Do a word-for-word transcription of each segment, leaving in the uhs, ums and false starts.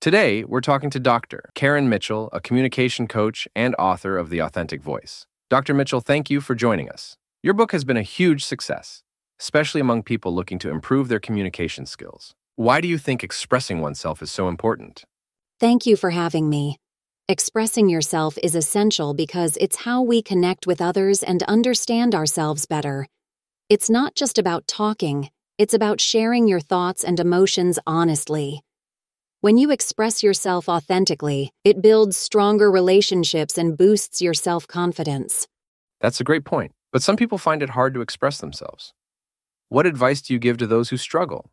Today, we're talking to Doctor Karen Mitchell, a communication coach and author of The Authentic Voice. Doctor Mitchell, thank you for joining us. Your book has been a huge success, especially among people looking to improve their communication skills. Why do you think expressing oneself is so important? Thank you for having me. Expressing yourself is essential because it's how we connect with others and understand ourselves better. It's not just about talking, it's about sharing your thoughts and emotions honestly. When you express yourself authentically, it builds stronger relationships and boosts your self-confidence. That's a great point, but some people find it hard to express themselves. What advice do you give to those who struggle?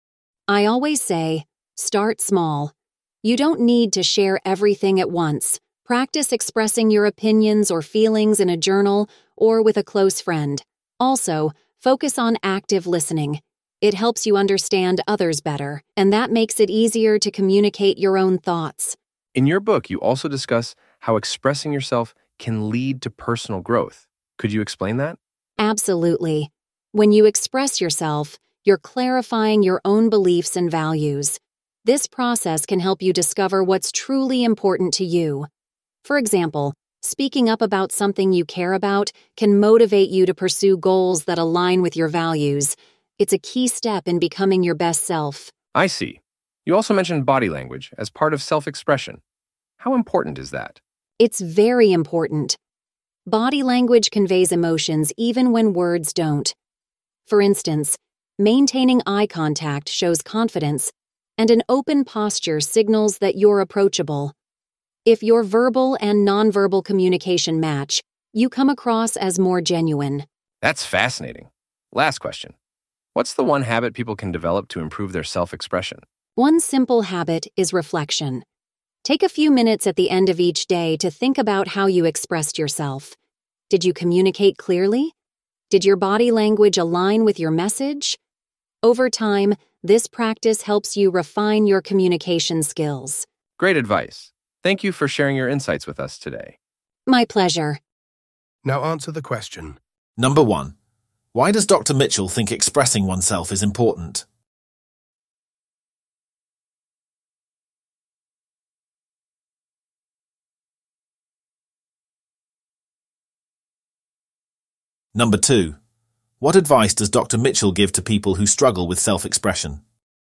I always say, start small. You don't need to share everything at once. Practice expressing your opinions or feelings in a journal or with a close friend. Also, focus on active listening. It helps you understand others better, and that makes it easier to communicate your own thoughts. In your book, you also discuss how expressing yourself can lead to personal growth. Could you explain that? Absolutely. When you express yourself, you're clarifying your own beliefs and values. This process can help you discover what's truly important to you. For example, speaking up about something you care about can motivate you to pursue goals that align with your values. It's a key step in becoming your best self. I see. You also mentioned body language as part of self-expression. How important is that? It's very important. Body language conveys emotions even when words don't. For instance, maintaining eye contact shows confidence, and an open posture signals that you're approachable. If your verbal and nonverbal communication match, you come across as more genuine. That's fascinating. Last question. What's the one habit people can develop to improve their self-expression? One simple habit is reflection. Take a few minutes at the end of each day to think about how you expressed yourself. Did you communicate clearly? Did your body language align with your message? Over time, this practice helps you refine your communication skills. Great advice. Thank you for sharing your insights with us today. My pleasure. Now answer the question. Number one. Why does Doctor Mitchell think expressing oneself is important? Number two. What advice does Doctor Mitchell give to people who struggle with self-expression?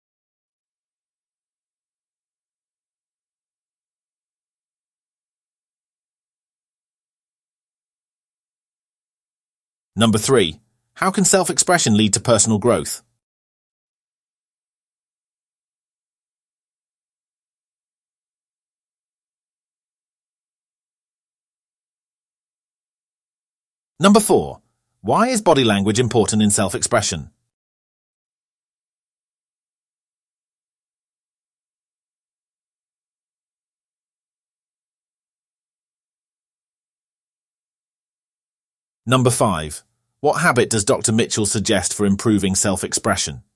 Number three. How can self-expression lead to personal growth? Number four. Why is body language important in self-expression? Number five. What habit does Doctor Mitchell suggest for improving self-expression?